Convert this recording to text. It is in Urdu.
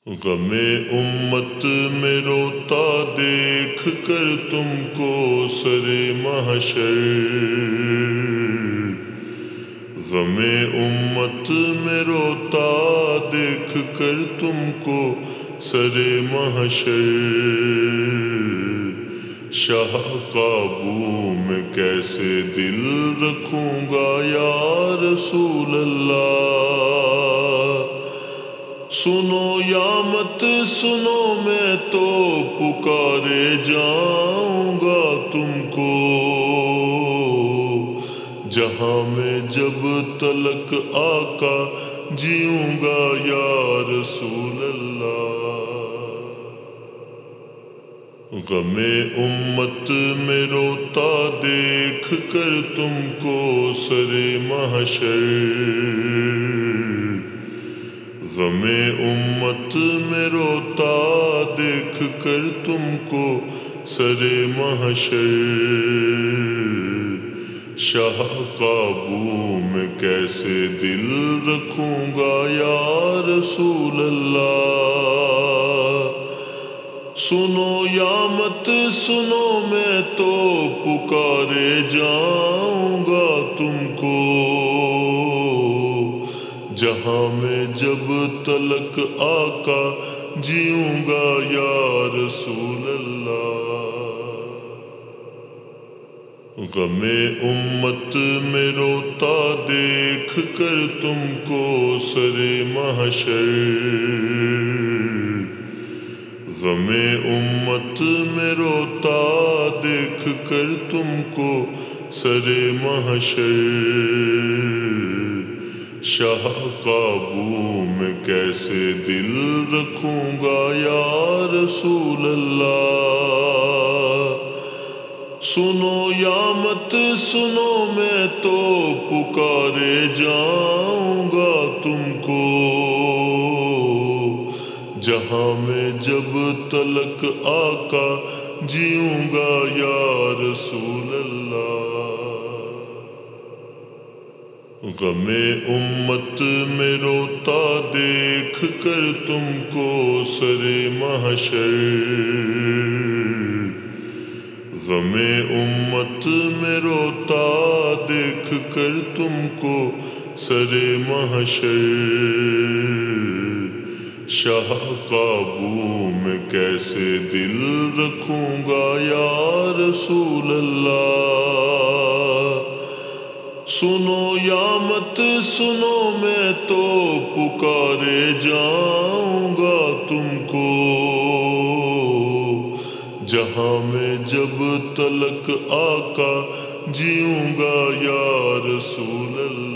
غم امت میں روتا دیکھ کر تم کو سر محشر، غم امت میں روتا دیکھ کر تم کو سر محشر، شاہ قابو میں کیسے دل رکھوں گا یا رسول اللہ، سنو یا مت سنو میں تو پکارے جاؤں گا تم کو، جہاں میں جب تلک آقا جیوں گا یا رسول اللہ، غم امت میں روتا دیکھ کر تم کو سر محشر، غم امت میں روتا دیکھ کر تم کو سر محشر، شاہ قابو میں کیسے دل رکھوں گا یا رسول اللہ، سنو یا مت سنو میں تو پکارے جاؤں گا تم کو، جہاں میں جب تلک آقا جیوں گا یا رسول اللہ، غم امت میں روتا دیکھ کر تم کو سر محشر، غم امت میں روتا دیکھ کر تم کو سر محشر، شاہ قابو میں کیسے دل رکھوں گا یا رسول اللہ، سنو یا مت سنو میں تو پکارے جاؤں گا تم کو، جہاں میں جب تلک آقا جیوں گا یا رسول اللہ، غم امت میں روتا دیکھ کر تم کو سر محشر، غم امت میں روتا دیکھ کر تم کو سر محشر، شاہ قابو میں کیسے دل رکھوں گا یا رسول اللہ، سنو یا مت سنو میں تو پکارے جاؤں گا تم کو، جہاں میں جب تلک آقا جیوں گا یا رسول اللہ۔